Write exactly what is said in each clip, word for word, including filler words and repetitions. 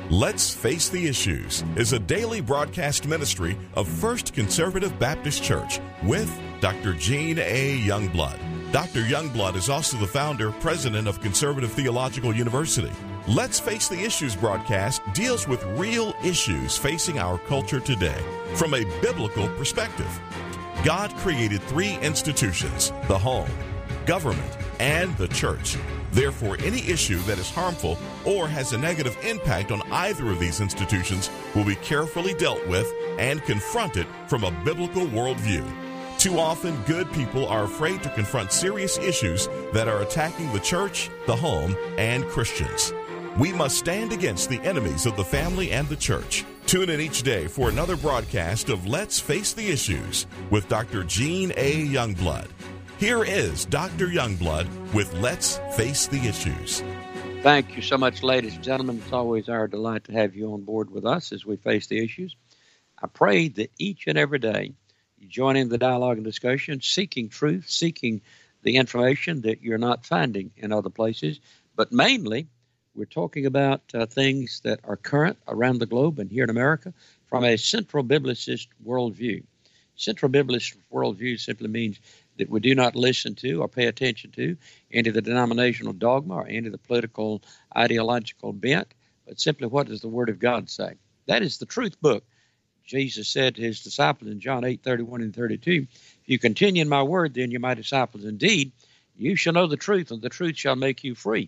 Let's Face the Issues is a daily broadcast ministry of First Conservative Baptist Church with Doctor Gene A. Youngblood. Doctor Youngblood is also the founder, president of Conservative Theological University. Let's Face the Issues broadcast deals with real issues facing our culture today from a biblical perspective. God created three institutions: the home, government, and the church. Therefore, any issue that is harmful or has a negative impact on either of these institutions will be carefully dealt with and confronted from a biblical worldview. Too often, good people are afraid to confront serious issues that are attacking the church, the home, and Christians. We must stand against the enemies of the family and the church. Tune in each day for another broadcast of Let's Face the Issues with Doctor Gene A. Youngblood. Here is Doctor Youngblood with Let's Face the Issues. Thank you so much, ladies and gentlemen. It's always our delight to have you on board with us as we face the issues. I pray that each and every day you join in the dialogue and discussion, seeking truth, seeking the information that you're not finding in other places. But mainly, we're talking about uh, things that are current around the globe and here in America from a central biblicist worldview. Central biblicist worldview simply means that we do not listen to or pay attention to any of the denominational dogma or any of the political ideological bent, but simply what does the Word of God say? That is the truth book. Jesus said to his disciples in John eight, thirty-one and thirty-two, if you continue in my word, then you're my disciples indeed. You shall know the truth, and the truth shall make you free.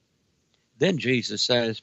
Then Jesus says,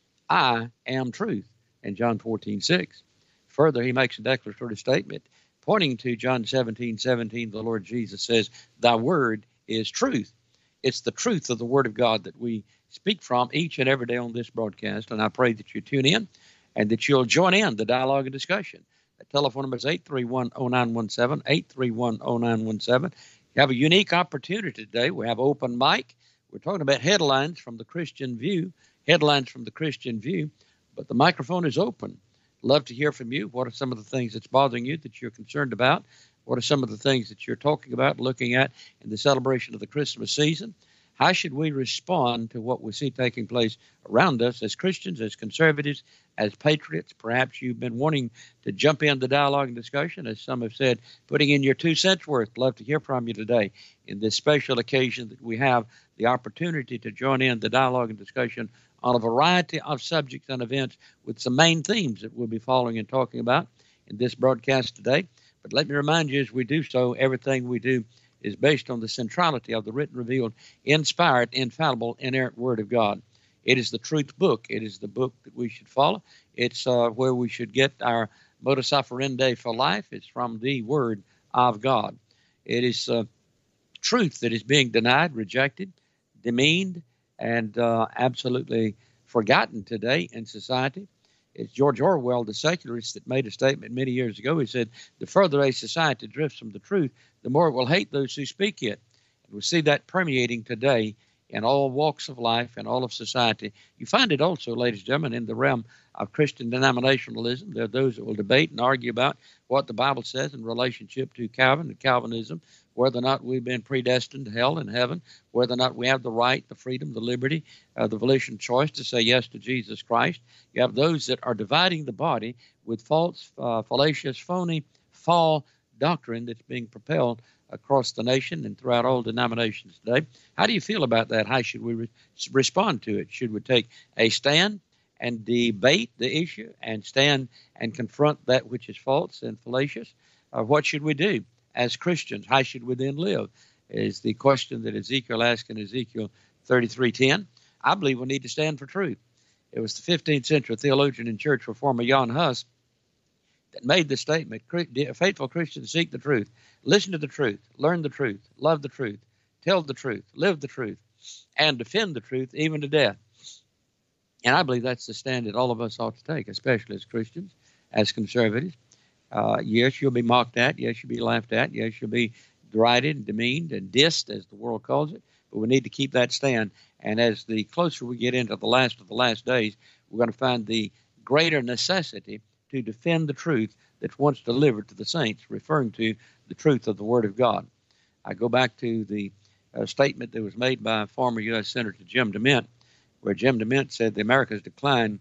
I am truth, in John fourteen, six. Further, he makes a declaratory statement. Pointing to John seventeen, seventeen, the Lord Jesus says, thy word is truth. It's the truth of the Word of God that we speak from each and every day on this broadcast, and I pray that you tune in and that you'll join in the dialogue and discussion. The telephone number is eight three one, oh nine one seven, eight three one, oh nine one seven. You have a unique opportunity today. We have open mic. We're talking about headlines from the Christian view, headlines from the Christian view, but the microphone is open. Love to hear from you. What are some of the things that's bothering you that you're concerned about? What are some of the things that you're talking about, looking at in the celebration of the Christmas season? How should we respond to what we see taking place around us as Christians, as conservatives, as patriots? Perhaps you've been wanting to jump in the dialogue and discussion, as some have said, putting in your two cents worth. Love to hear from you today in this special occasion that we have the opportunity to join in the dialogue and discussion on a variety of subjects and events with some main themes that we'll be following and talking about in this broadcast today. But let me remind you, as we do so, everything we do is based on the centrality of the written, revealed, inspired, infallible, inerrant Word of God. It is the truth book. It is the book that we should follow. It's uh, where we should get our modus operandi for life. It's from the Word of God. It is uh, truth that is being denied, rejected, demeaned, and uh, absolutely forgotten today in society. It's George Orwell, the secularist, that made a statement many years ago. He said, the further a society drifts from the truth, the more it will hate those who speak it. And we see that permeating today in all walks of life and all of society. You find it also, ladies and gentlemen, in the realm of Christian denominationalism. There are those that will debate and argue about what the Bible says in relationship to Calvin and Calvinism, whether or not we've been predestined to hell and heaven, whether or not we have the right, the freedom, the liberty, uh, the volition choice to say yes to Jesus Christ. You have those that are dividing the body with false, uh, fallacious, phony, false doctrine that's being propelled across the nation and throughout all denominations today. How do you feel about that? How should we re- respond to it? Should we take a stand and debate the issue and stand and confront that which is false and fallacious? Or what should we do as Christians? How should we then live? Is the question that Ezekiel asked in Ezekiel thirty-three ten. I believe we need to stand for truth. It was the fifteenth century theologian and church reformer Jan Hus that made the statement, faithful Christians seek the truth, listen to the truth, learn the truth, love the truth, tell the truth, live the truth, and defend the truth even to death. And I believe that's the stand that all of us ought to take, especially as Christians, as conservatives. Uh, yes, you'll be mocked at. Yes, you'll be laughed at. Yes, you'll be derided and demeaned and dissed, as the world calls it. But we need to keep that stand. And as the closer we get into the last of the last days, we're going to find the greater necessity to defend the truth that's once delivered to the saints, referring to the truth of the Word of God. I go back to the uh, statement that was made by former U S Senator Jim DeMint, where Jim DeMint said the America's decline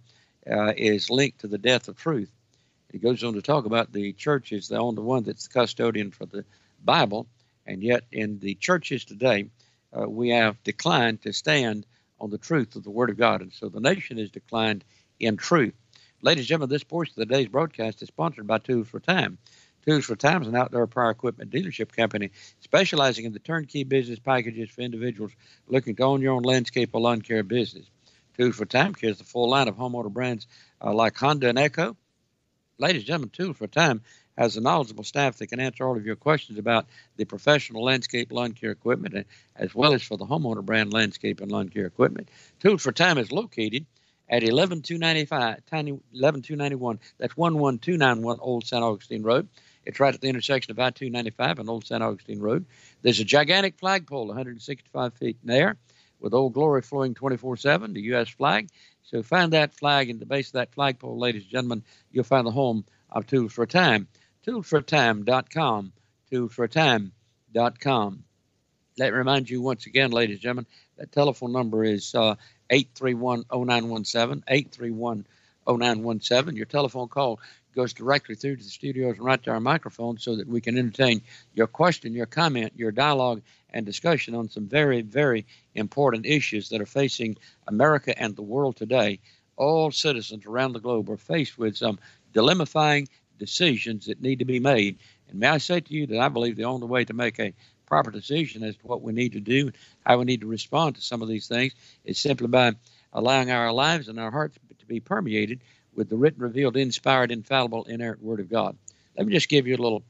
uh, is linked to the death of truth. He goes on to talk about the church is the only one that's the custodian for the Bible, and yet in the churches today, uh, we have declined to stand on the truth of the Word of God, and so the nation has declined in truth. Ladies and gentlemen, this portion of the day's broadcast is sponsored by Tools for Time. Tools for Time is an outdoor power equipment dealership company specializing in the turnkey business packages for individuals looking to own your own landscape or lawn care business. Tools for Time carries the full line of homeowner brands uh, like Honda and Echo. Ladies and gentlemen, Tools for Time has a knowledgeable staff that can answer all of your questions about the professional landscape lawn care equipment, as well as for the homeowner brand landscape and lawn care equipment. Tools for Time is located at eleven two ninety-five, eleven two ninety-one, that's one one two nine one Old Saint Augustine Road. It's right at the intersection of I two ninety-five and Old Saint Augustine Road. There's a gigantic flagpole, one hundred sixty-five feet in the air, with Old Glory flowing twenty-four seven, the U S flag. So find that flag in the base of that flagpole, ladies and gentlemen. You'll find the home of Tools for Time. tools for time dot com, tools for time dot com. Let me remind you once again, ladies and gentlemen, that telephone number is uh, eight three one, oh nine one seven, eight three one, oh nine one seven. Your telephone call goes directly through to the studios and right to our microphone so that we can entertain your question, your comment, your dialogue, and discussion on some very, very important issues that are facing America and the world today. All citizens around the globe are faced with some dilemma-fying decisions that need to be made. And may I say to you that I believe the only way to make a proper decision as to what we need to do, how we need to respond to some of these things, is simply by allowing our lives and our hearts to be permeated with the written, revealed, inspired, infallible, inerrant Word of God. Let me just give you a little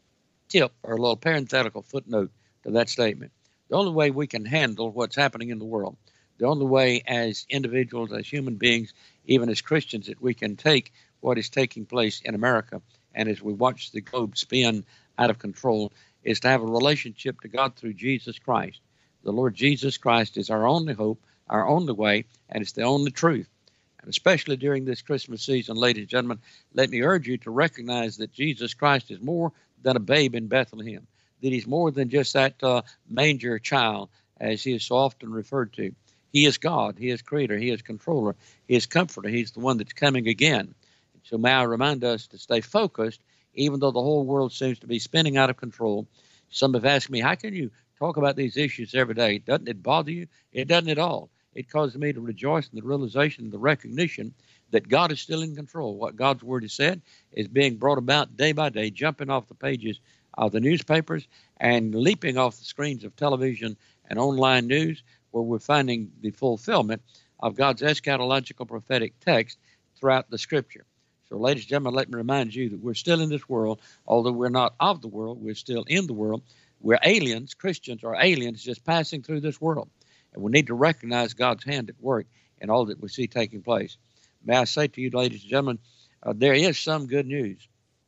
tip or a little parenthetical footnote to that statement. The only way we can handle what's happening in the world, the only way as individuals, as human beings, even as Christians, that we can take what is taking place in America and as we watch the globe spin out of control, is to have a relationship to God through Jesus Christ. The Lord Jesus Christ is our only hope, our only way, and it's the only truth. And especially during this Christmas season, ladies and gentlemen, let me urge you to recognize that Jesus Christ is more than a babe in Bethlehem, that he's more than just that uh, manger child, as he is so often referred to. He is God. He is creator. He is controller. He is comforter. He's the one that's coming again. So may I remind us to stay focused, even though the whole world seems to be spinning out of control. Some have asked me, how can you talk about these issues every day? Doesn't it bother you? It doesn't at all. It causes me to rejoice in the realization and the recognition that God is still in control. What God's Word has said is being brought about day by day, jumping off the pages of the newspapers and leaping off the screens of television and online news, where we're finding the fulfillment of God's eschatological prophetic text throughout the Scripture. So, ladies and gentlemen, let me remind you that we're still in this world. Although we're not of the world, we're still in the world. We're aliens. Christians are aliens just passing through this world. And we need to recognize God's hand at work in all that we see taking place. May I say to you, ladies and gentlemen, uh, there is some good news,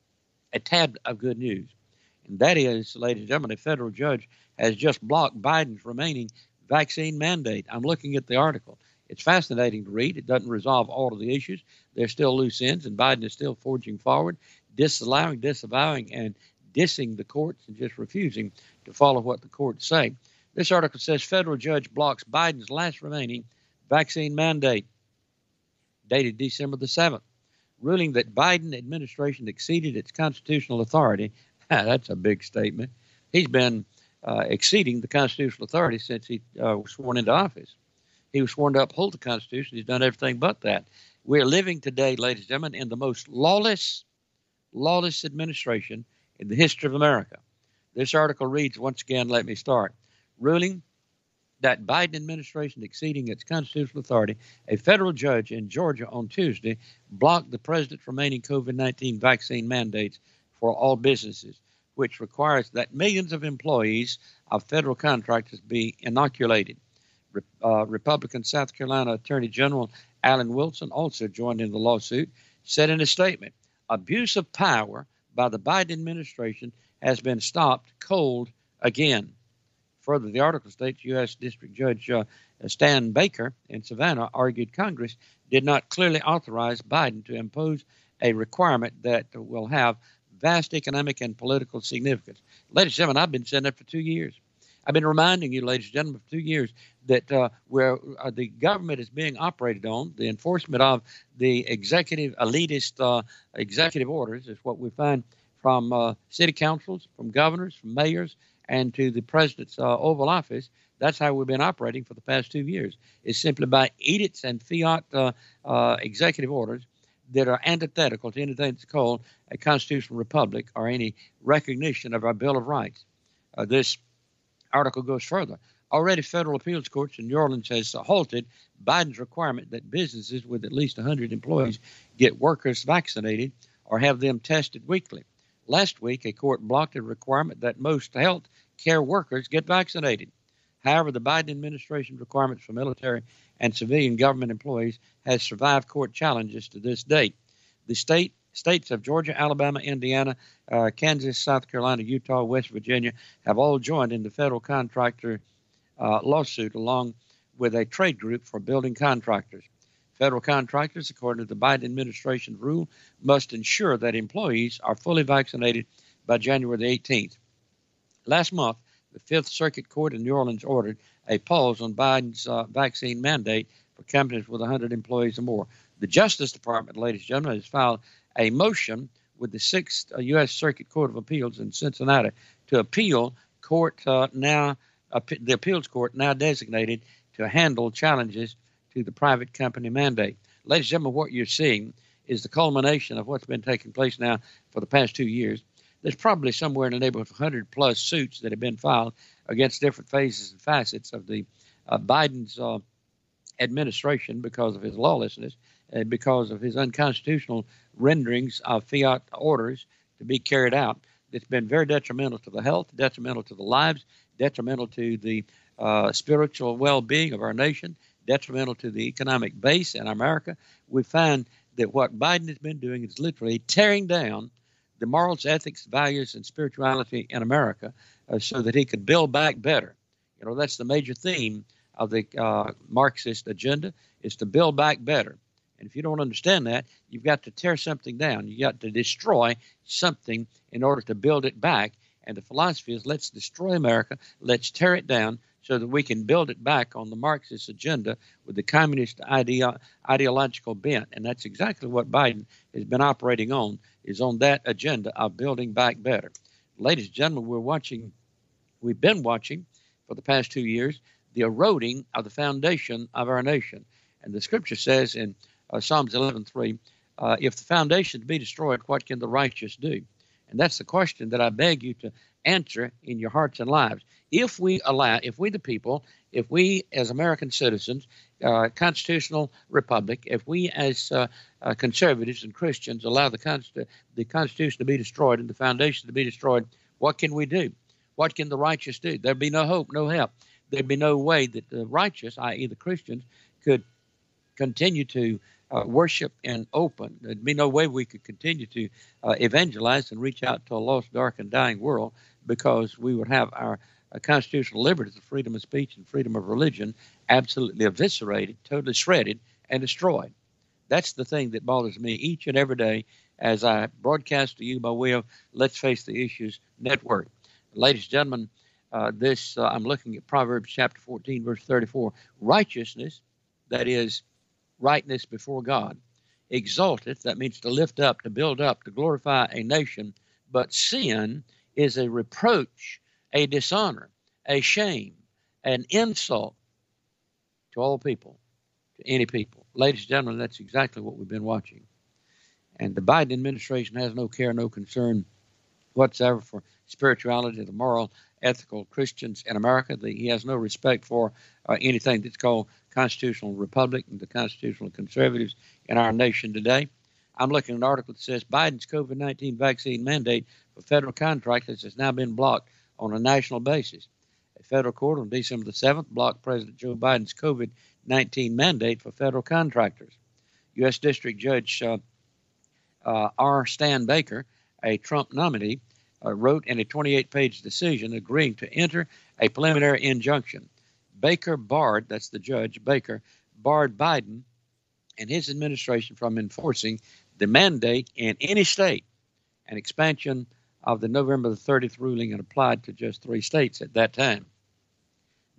a tad of good news. And that is, ladies and gentlemen, a federal judge has just blocked Biden's remaining vaccine mandate. I'm looking at the article. It's fascinating to read. It doesn't resolve all of the issues. There's still loose ends, and Biden is still forging forward, disallowing, disavowing, and dissing the courts and just refusing to follow what the courts say. This article says federal judge blocks Biden's last remaining vaccine mandate, dated December the seventh, ruling that Biden administration exceeded its constitutional authority. That's a big statement. He's been uh, exceeding the constitutional authority since he uh, was sworn into office. He was sworn to uphold the Constitution. He's done everything but that. We're living today, ladies and gentlemen, in the most lawless, lawless administration in the history of America. This article reads, once again, let me start. Ruling that Biden administration exceeding its constitutional authority, a federal judge in Georgia on Tuesday blocked the president's remaining COVID nineteen vaccine mandates for all businesses, which requires that millions of employees of federal contractors be inoculated. Uh, Republican South Carolina Attorney General Alan Wilson also joined in the lawsuit, said in a statement, abuse of power by the Biden administration has been stopped cold again. Further, the article states U S District Judge uh, Stan Baker in Savannah argued Congress did not clearly authorize Biden to impose a requirement that will have vast economic and political significance. Ladies and gentlemen, I've been saying that for two years. I've been reminding you, ladies and gentlemen, for two years that uh, where uh, the government is being operated on, the enforcement of the executive elitist uh, executive orders is what we find from uh, city councils, from governors, from mayors, and to the president's uh, Oval Office. That's how we've been operating for the past two years. It's simply by edicts and fiat uh, uh, executive orders that are antithetical to anything that's called a constitutional republic or any recognition of our Bill of Rights. Uh, this article goes further. Already, federal appeals courts in New Orleans has halted Biden's requirement that businesses with at least one hundred employees get workers vaccinated or have them tested weekly. Last week, a court blocked a requirement that most health care workers get vaccinated. However, the Biden administration's requirements for military and civilian government employees has survived court challenges to this date. The state states of Georgia, Alabama, Indiana, uh, Kansas, South Carolina, Utah, West Virginia have all joined in the federal contractor uh, lawsuit, along with a trade group for building contractors. Federal contractors, according to the Biden administration's rule, must ensure that employees are fully vaccinated by January the eighteenth. Last month, the Fifth Circuit Court in New Orleans ordered a pause on Biden's uh, vaccine mandate for companies with one hundred employees or more. The Justice Department, ladies and gentlemen, has filed a motion with the Sixth uh, U S Circuit Court of Appeals in Cincinnati to appeal court uh, now uh, the appeals court now designated to handle challenges to the private company mandate. Ladies and gentlemen, what you're seeing is the culmination of what's been taking place now for the past two years. There's probably somewhere in the neighborhood of one hundred plus suits that have been filed against different phases and facets of the uh, Biden's uh, administration because of his lawlessness, uh, because of his unconstitutional renderings of fiat orders to be carried out. It's been very detrimental to the health, detrimental to the lives, detrimental to the uh, spiritual well-being of our nation, detrimental to the economic base in America. We find that what Biden has been doing is literally tearing down the morals, ethics, values, and spirituality in America uh, so that he could build back better. You know, that's the major theme of the uh, Marxist agenda, is to build back better. And if you don't understand that, you've got to tear something down. You've got to destroy something in order to build it back. And the philosophy is, let's destroy America, let's tear it down so that we can build it back on the Marxist agenda with the communist idea, ideological bent. And that's exactly what Biden has been operating on, is on that agenda of building back better. Ladies and gentlemen, we're watching, we've been watching for the past two years, the eroding of the foundation of our nation. And the scripture says in uh, Psalms eleven three, uh, if the foundation be destroyed, what can the righteous do? And that's the question that I beg you to answer in your hearts and lives. If we allow, if we the people, if we as American citizens, uh, constitutional republic, if we as uh, uh, conservatives and Christians allow the, Const- the Constitution to be destroyed and the foundation to be destroyed, what can we do? What can the righteous do? There'd be no hope, no help. There'd be no way that the righteous, that is the Christians, could continue to uh, worship and open. There'd be no way we could continue to uh, evangelize and reach out to a lost, dark, and dying world, because we would have our uh, constitutional liberties of freedom of speech and freedom of religion absolutely eviscerated, totally shredded, and destroyed. That's the thing that bothers me each and every day as I broadcast to you by way of Let's Face the Issues Network. Ladies and gentlemen, uh, this uh, I'm looking at Proverbs chapter fourteen, verse thirty-four. Righteousness, that is, rightness before God, exalteth, that means to lift up, to build up, to glorify a nation, but sin is a reproach, a dishonor, a shame, an insult to all people, to any people. Ladies and gentlemen, that's exactly what we've been watching. And the Biden administration has no care, no concern whatsoever for spirituality, the moral, ethical Christians in America. The, he has no respect for uh, anything that's called constitutional republic and the constitutional conservatives in our nation today. I'm looking at an article that says Biden's COVID nineteen vaccine mandate for federal contractors has now been blocked on a national basis. A federal court on December the seventh blocked President Joe Biden's COVID nineteen mandate for federal contractors. U S District Judge uh, uh, R. Stan Baker, a Trump nominee, uh, wrote in a twenty-eight page decision agreeing to enter a preliminary injunction. Baker barred, that's the judge, Baker, barred Biden and his administration from enforcing the mandate in any state. An expansion of the November the thirtieth ruling and applied to just three states at that time.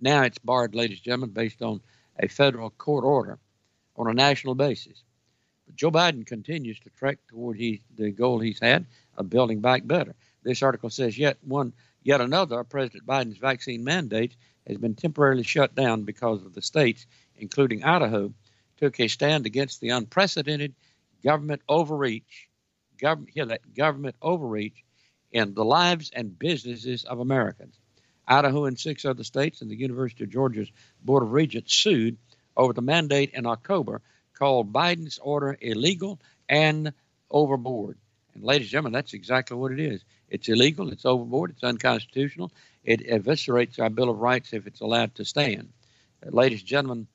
Now it's barred, ladies and gentlemen, based on a federal court order on a national basis. But Joe Biden continues to trek toward he, the goal he's had of building back better. This article says yet one, yet another of President Biden's vaccine mandates has been temporarily shut down because of the states, including Idaho, took a stand against the unprecedented government overreach, government, yeah, that government overreach in the lives and businesses of Americans. Idaho and six other states and the University of Georgia's Board of Regents sued over the mandate in October, called Biden's order illegal and overboard. And ladies and gentlemen, that's exactly what it is. It's illegal, it's overboard, it's unconstitutional. It eviscerates our Bill of Rights if it's allowed to stand. Uh, ladies and gentlemen,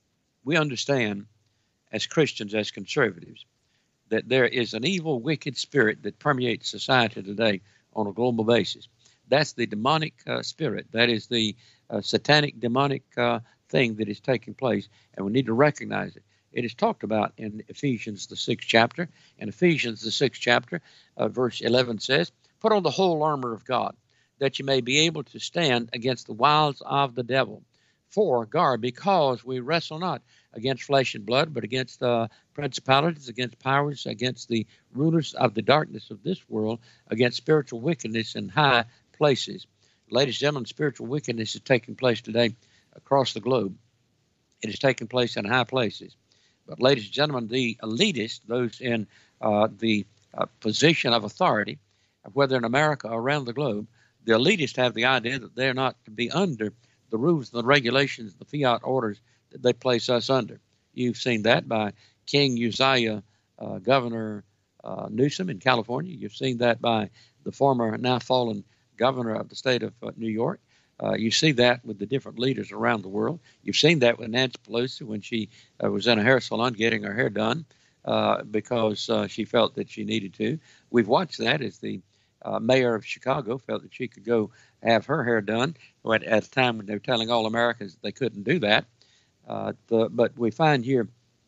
we understand as Christians, as conservatives, that there is an evil, wicked spirit that permeates society today on a global basis. That's the demonic uh, spirit. That is the uh, satanic, demonic uh, thing that is taking place, and we need to recognize it. It is talked about in Ephesians, the sixth chapter. In Ephesians, the sixth chapter, uh, verse eleven says, "Put on the whole armor of God, that you may be able to stand against the wiles of the devil. For, guard, because we wrestle not against flesh and blood, but against uh, principalities, against powers, against the rulers of the darkness of this world, against spiritual wickedness in high places." Ladies and gentlemen, spiritual wickedness is taking place today across the globe. It is taking place in high places. But ladies and gentlemen, the elitists, those in uh, the uh, position of authority, whether in America or around the globe, the elitists have the idea that they're not to be under the rules and the regulations, the fiat orders that they place us under. You've seen that by King Uzziah, uh, Governor uh, Newsom in California. You've seen that by the former, now fallen governor of the state of uh, New York. Uh, you see that with the different leaders around the world. You've seen that with Nancy Pelosi when she uh, was in a hair salon getting her hair done uh, because uh, she felt that she needed to. We've watched that as the uh, mayor of Chicago felt that she could go have her hair done at, at a time when they were telling all Americans that they couldn't do that. Uh, the, but we find here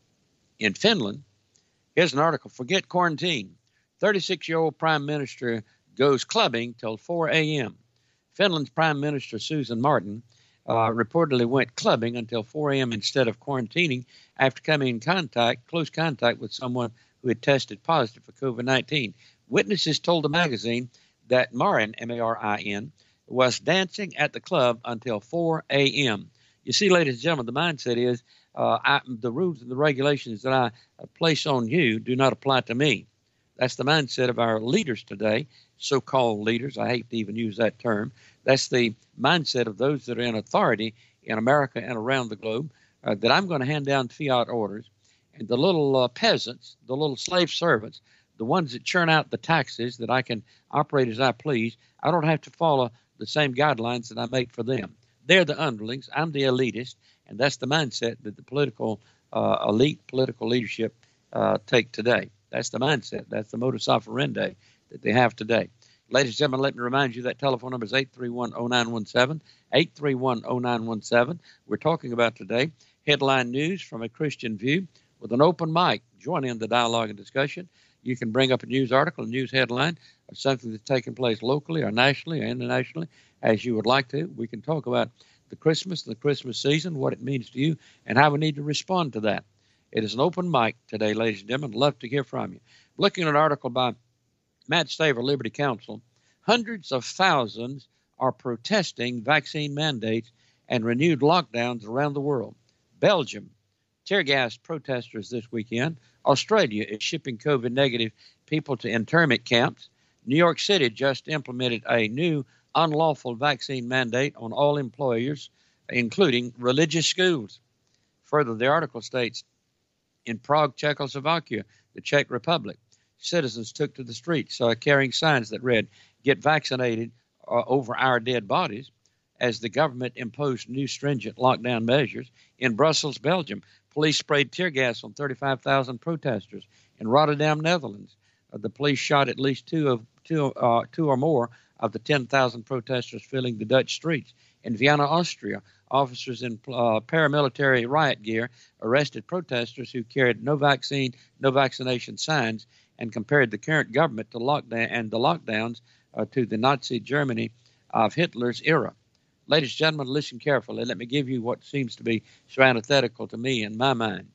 in Finland, here's an article, "Forget Quarantine. thirty-six-year-old prime minister goes clubbing till four a.m. Finland's Prime Minister Susan Martin uh, reportedly went clubbing until four a.m. instead of quarantining after coming in contact, close contact with someone who had tested positive for COVID nineteen. Witnesses told the magazine that Marin, M A R I N, was dancing at the club until four a.m. You see, ladies and gentlemen, the mindset is uh, I, the rules and the regulations that I place on you do not apply to me. That's the mindset of our leaders today, so-called leaders. I hate to even use that term. That's the mindset of those that are in authority in America and around the globe, uh, that I'm going to hand down fiat orders, and the little uh, peasants, the little slave servants, the ones that churn out the taxes that I can operate as I please, I don't have to follow the same guidelines that I make for them. They're the underlings. I'm the elitist, and that's the mindset that the political uh, elite, political leadership uh, take today. That's the mindset. That's the modus operandi that they have today. Ladies and gentlemen, let me remind you that telephone number is eight three one, oh nine one seven, eight three one, oh nine one seven. We're talking about today headline news from a Christian view with an open mic. Join in the dialogue and discussion. You can bring up a news article, a news headline, or something that's taking place locally or nationally or internationally as you would like to. We can talk about the Christmas, the Christmas season, what it means to you, and how we need to respond to that. It is an open mic today, ladies and gentlemen. I'd love to hear from you. Looking at an article by Matt Staver, Liberty Counsel, hundreds of thousands are protesting vaccine mandates and renewed lockdowns around the world. Belgium tear gassed protesters this weekend. Australia is shipping COVID negative people to internment camps. New York City just implemented a new unlawful vaccine mandate on all employers, including religious schools. Further, the article states, in Prague, Czechoslovakia, the Czech Republic, citizens took to the streets uh, carrying signs that read, "Get vaccinated uh, over our dead bodies," as the government imposed new stringent lockdown measures. In Brussels, Belgium, police sprayed tear gas on thirty-five thousand protesters. In Rotterdam, Netherlands, uh, the police shot at least two of two, uh, two or more of the ten thousand protesters filling the Dutch streets. In Vienna, Austria, officers in uh, paramilitary riot gear arrested protesters who carried no vaccine, no vaccination signs, and compared the current government to lockdown and the lockdowns uh, to the Nazi Germany of Hitler's era. Ladies and gentlemen, listen carefully. Let me give you what seems to be so antithetical to me in my mind.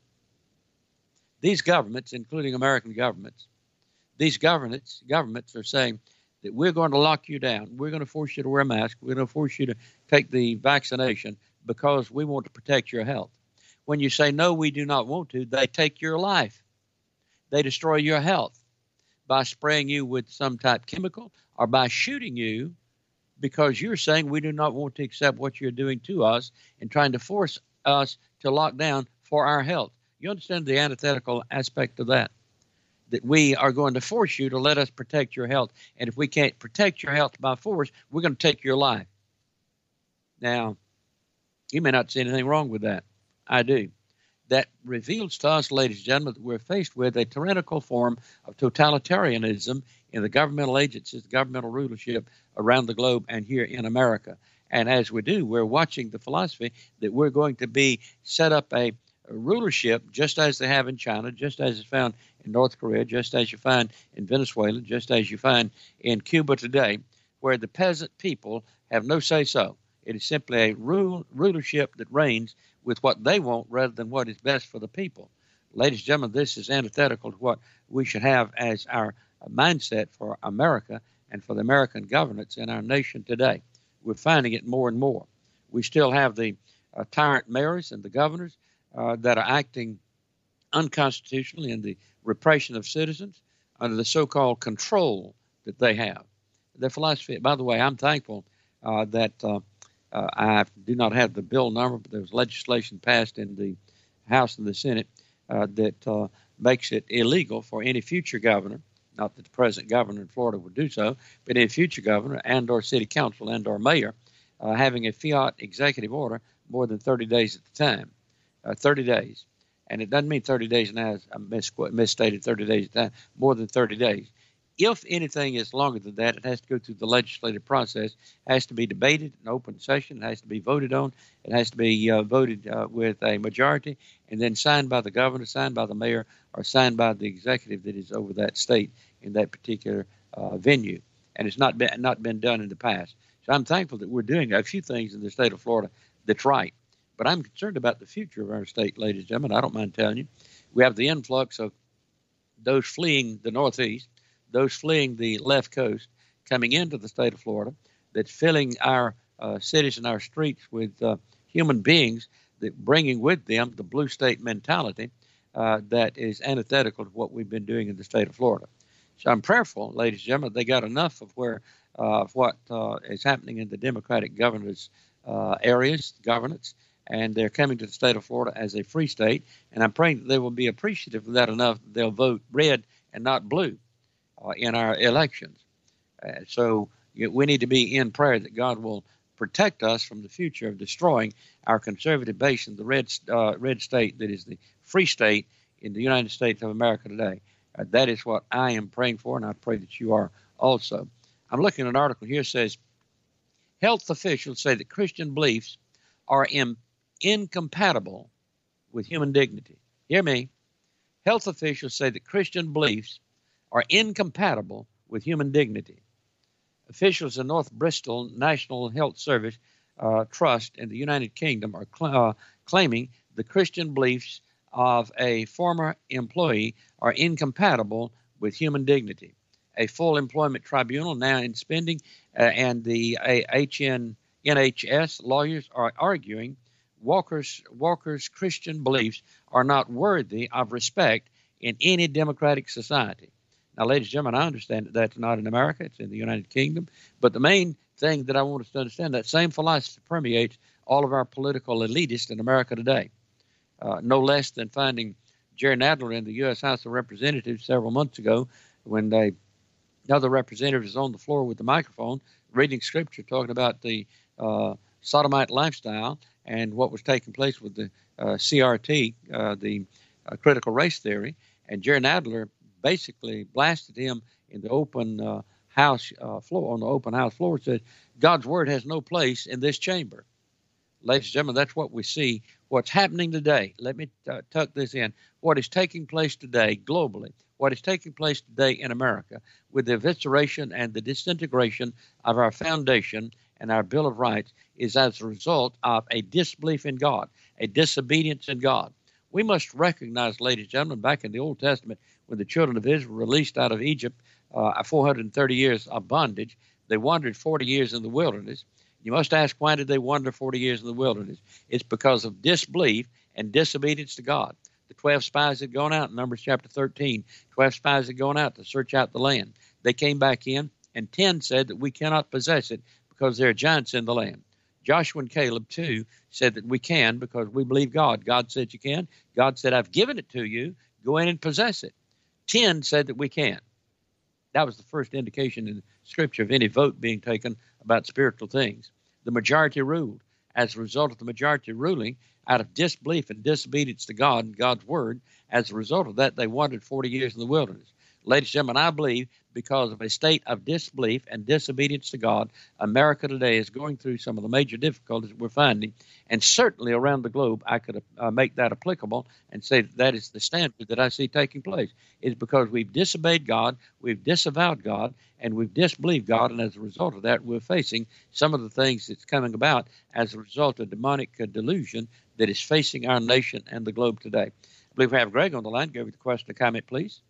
These governments, including American governments, these governments, governments are saying that we're going to lock you down. We're going to force you to wear a mask. We're going to force you to take the vaccination because we want to protect your health. When you say, no, we do not want to, they take your life. They destroy your health by spraying you with some type of chemical or by shooting you because you're saying we do not want to accept what you're doing to us and trying to force us to lock down for our health. You understand the antithetical aspect of that? That we are going to force you to let us protect your health. And if we can't protect your health by force, we're going to take your life. Now, you may not see anything wrong with that. I do. That reveals to us, ladies and gentlemen, that we're faced with a tyrannical form of totalitarianism in the governmental agencies, the governmental rulership around the globe and here in America. And as we do, we're watching the philosophy that we're going to be set up a, a rulership just as they have in China, just as is found in North Korea, just as you find in Venezuela, just as you find in Cuba today, where the peasant people have no say-so. It is simply a rule, rulership that reigns with what they want rather than what is best for the people. Ladies and gentlemen, this is antithetical to what we should have as our mindset for America and for the American governance in our nation today. We're finding it more and more. We still have the uh, tyrant mayors and the governors uh, that are acting unconstitutionally in the repression of citizens under the so-called control that they have. Their philosophy, by the way, I'm thankful uh, that uh, uh, I do not have the bill number, but there was legislation passed in the House and the Senate uh, that uh, makes it illegal for any future governor, not that the present governor in Florida would do so, but any future governor and or city council and or mayor uh, having a fiat executive order more than thirty days at the time, uh, thirty days. And it doesn't mean thirty days now, as I mis- misstated thirty days at a time, more than thirty days. If anything is longer than that, it has to go through the legislative process, has to be debated in open session, it has to be voted on, it has to be uh, voted uh, with a majority, and then signed by the governor, signed by the mayor, or signed by the executive that is over that state in that particular uh, venue. And it's not been, not been done in the past. So I'm thankful that we're doing a few things in the state of Florida that's right. But I'm concerned about the future of our state, ladies and gentlemen. I don't mind telling you. We have the influx of those fleeing the Northeast, those fleeing the left coast, coming into the state of Florida, that's filling our uh, cities and our streets with uh, human beings, that bringing with them the blue state mentality uh, that is antithetical to what we've been doing in the state of Florida. So I'm prayerful, ladies and gentlemen, they got enough of where uh, of what uh, is happening in the Democratic governors uh, areas, governance, and they're coming to the state of Florida as a free state. And I'm praying that they will be appreciative of that enough that they'll vote red and not blue uh, in our elections. Uh, so you, we need to be in prayer that God will protect us from the future of destroying our conservative base in the red, uh, red state that is the free state in the United States of America today. Uh, that is what I am praying for, and I pray that you are also. I'm looking at an article here that says, health officials say that Christian beliefs are in incompatible with human dignity. Hear me. Health officials say that Christian beliefs are incompatible with human dignity. Officials in North Bristol National Health Service uh, Trust in the United Kingdom are cl- uh, claiming the Christian beliefs of a former employee are incompatible with human dignity. A full employment tribunal now in spending uh, and the uh, H N, N H S lawyers are arguing Walker's, Walker's Christian beliefs are not worthy of respect in any democratic society. Now, ladies and gentlemen, I understand that that's not in America. It's in the United Kingdom. But the main thing that I want us to understand, that same philosophy permeates all of our political elitists in America today. Uh, no less than finding Jerry Nadler in the U S House of Representatives several months ago when they, another representative was on the floor with the microphone reading scripture, talking about the uh, sodomite lifestyle and what was taking place with the uh, C R T, uh, the uh, critical race theory. And Jerry Nadler basically blasted him in the open uh, house uh, floor, on the open house floor, said, God's word has no place in this chamber. Ladies and gentlemen, that's what we see. What's happening today, let me uh, tuck this in, what is taking place today globally, what is taking place today in America with the evisceration and the disintegration of our foundation and our Bill of Rights is as a result of a disbelief in God, a disobedience in God. We must recognize, ladies and gentlemen, back in the Old Testament, when the children of Israel were released out of Egypt, uh, four hundred thirty years of bondage, they wandered forty years in the wilderness. You must ask, why did they wander forty years in the wilderness? It's because of disbelief and disobedience to God. The twelve spies had gone out in Numbers chapter thirteen. twelve spies had gone out to search out the land. They came back in, and ten said that we cannot possess it because there are giants in the land. Joshua and Caleb, too, said that we can because we believe God. God said you can. God said, I've given it to you. Go in and possess it. Ten said that we can. That was the first indication in Scripture of any vote being taken about spiritual things. The majority ruled. As a result of the majority ruling, out of disbelief and disobedience to God and God's word, as a result of that, they wandered forty years in the wilderness. Ladies and gentlemen, I believe because of a state of disbelief and disobedience to God, America today is going through some of the major difficulties we're finding, and certainly around the globe, I could uh, make that applicable and say that, that is the standard that I see taking place. It's because we've disobeyed God, we've disavowed God, and we've disbelieved God, and as a result of that, we're facing some of the things that's coming about as a result of demonic uh, delusion that is facing our nation and the globe today. I believe we have Greg on the line. Go with the question or comment, please.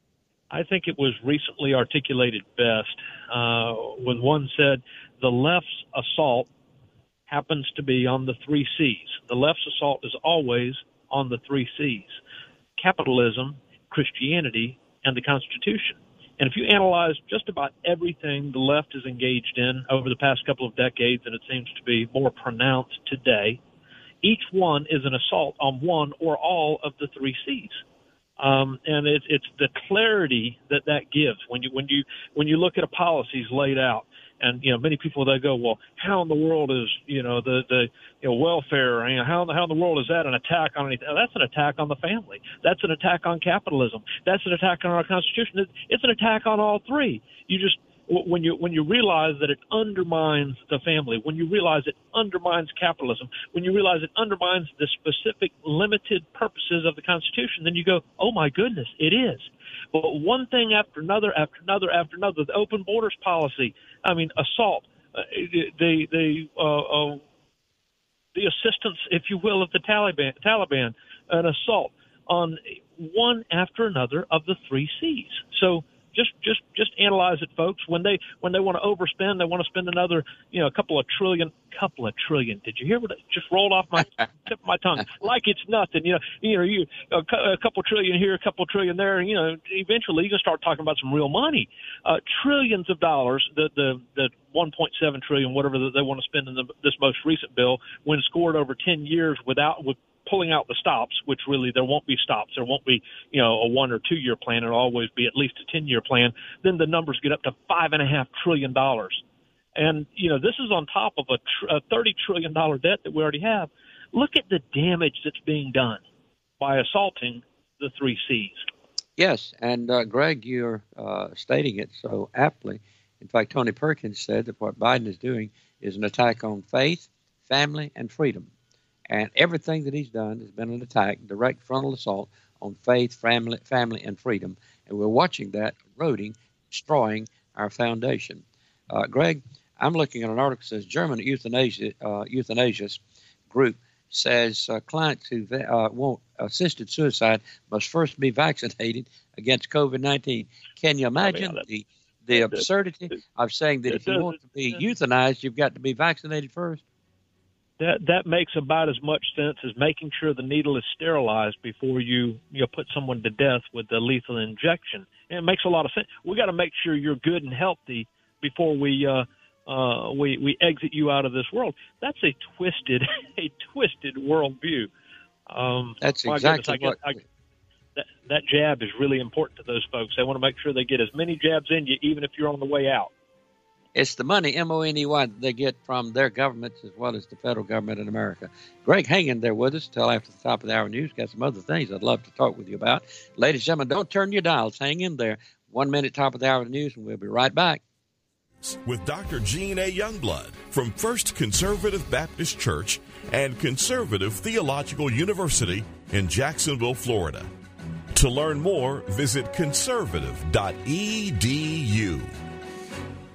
I think it was recently articulated best uh, when one said the left's assault happens to be on the three C's. The left's assault is always on the three C's: capitalism, Christianity, and the Constitution. And if you analyze just about everything the left is engaged in over the past couple of decades, and it seems to be more pronounced today, each one is an assault on one or all of the three C's. Um, and it's it's the clarity that that gives when you when you when you look at a policies laid out, and you know many people they go, well, how in the world is you know the the you know welfare? You know, how how in the world is that an attack on anything? That's an attack on the family. That's an attack on capitalism. That's an attack on our Constitution. It's, it's an attack on all three. You just when you when you realize that it undermines the family, when you realize it undermines capitalism, when you realize it undermines the specific limited purposes of the Constitution, then you go, oh my goodness, it is. But one thing after another, after another, after another, the open borders policy, I mean, assault, uh, the the uh, uh, the assistance, if you will, of the Taliban, Taliban, an assault on one after another of the three C's. So. Just, just, just analyze it, folks. When they, when they want to overspend, they want to spend another, you know, a couple of trillion, couple of trillion. Did you hear what it just rolled off my tip of my tongue? Like it's nothing. You know, you know, you a, a couple trillion here, a couple trillion there. You know, eventually you can start talking about some real money, uh, trillions of dollars. The the the one point seven trillion, whatever they want to spend in the, this most recent bill, when scored over ten years without with. pulling out the stops, which really there won't be stops. There won't be, you know, a one or two year plan. It'll always be at least a ten year plan. Then the numbers get up to five and a half trillion dollars. And, you know, this is on top of a, tr- a thirty trillion dollars debt that we already have. Look at the damage that's being done by assaulting the three C's. Yes. And uh, Greg, you're uh, stating it so aptly. In fact, Tony Perkins said that what Biden is doing is an attack on faith, family, and freedom. And everything that he's done has been an attack, direct frontal assault on faith, family, family, and freedom. And we're watching that eroding, destroying our foundation. Uh, Greg, I'm looking at an article that says German euthanasia, uh, euthanasia group says uh, clients who uh, want assisted suicide must first be vaccinated against COVID nineteen. Can you imagine oh, yeah, the, the absurdity of saying that if you want to be euthanized, you've got to be vaccinated first? That that makes about as much sense as making sure the needle is sterilized before you you know, put someone to death with the lethal injection. And it makes a lot of sense. We got to make sure you're good and healthy before we uh, uh, we we exit you out of this world. That's a twisted a twisted worldview. Um, That's exactly goodness, I guess, what. I, that that jab is really important to those folks. They want to make sure they get as many jabs in you, even if you're on the way out. It's the money, M O N E Y, that they get from their governments as well as the federal government in America. Greg, hang in there with us until after the top of the hour news. Got some other things I'd love to talk with you about. Ladies and gentlemen, don't turn your dials. Hang in there. One minute, top of the hour news, and we'll be right back. With Doctor Gene A. Youngblood from First Conservative Baptist Church and Conservative Theological University in Jacksonville, Florida. To learn more, visit conservative dot e d u.